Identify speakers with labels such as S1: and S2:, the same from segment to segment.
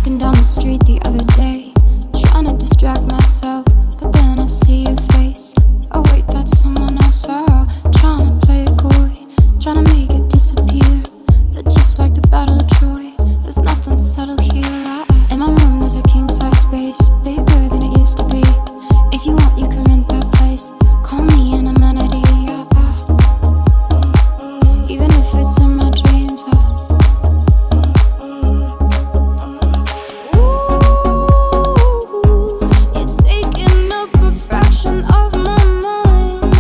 S1: walking down the street the other day, trying to distract myself, but then I see your face. Oh wait, that's someone else. Oh, trying to play it coy, trying to make it disappear. But just like the Battle of Troy, there's nothing subtle here. In my room there's a king-size space, bigger than it used to be. If you want, you can rent that place. Call me an amenity. Even if it's in my dreams. It's taking up a fraction of my mind.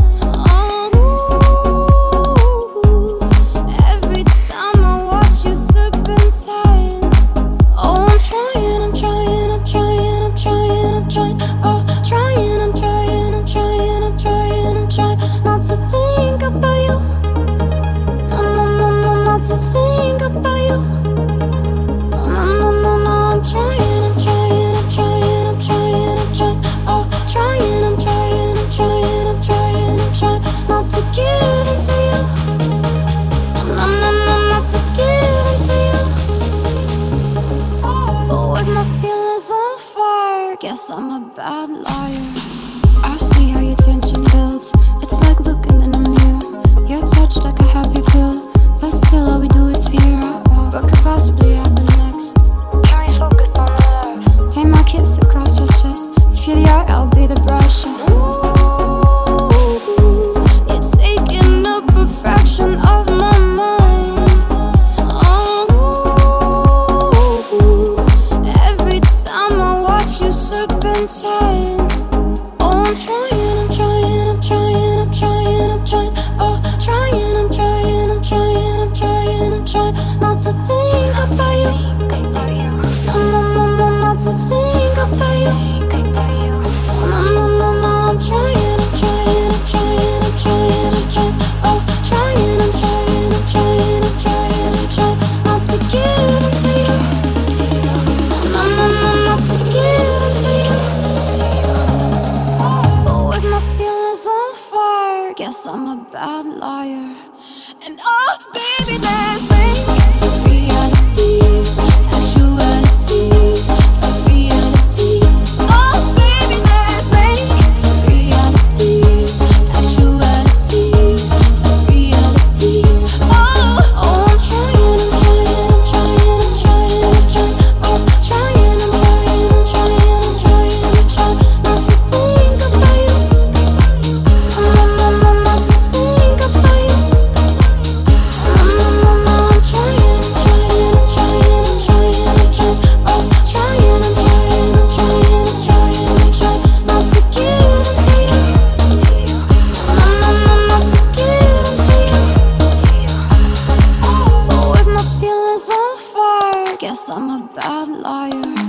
S1: Every time I watch you serpentine. Oh, I'm trying. Oh, I'm trying not to think about you. No, not to think about you. No, I'm trying. Oh, I'm trying not to give in to you. No, not to give in to you. Oh, with my feelings on fire, guess I'm a bad liar. I see how your tension builds. It's like looking in a mirror. You're touched like a happy pill, but still all we do is fear. What could possibly happen next? Can we focus on the love? Aim my kiss across your chest. If you're the eye, I'll be the brush. It's taking up a fraction of my mind. Every time I watch you serpentine. Oh, I'm trying. Oh, I'm trying not to think about you. No, not to think about you. No, I'm trying. Oh, I'm trying not to give in to you. No, not to give in to you. Oh, with my feelings on fire, guess I'm a bad liar. And oh, baby, let's make reality, actuality, a reality. Oh, baby, let's make reality, actuality, a reality. Oh, I'm trying. Oh, I'm trying not to think about you. No, not to think about you. Guess I'm a bad liar.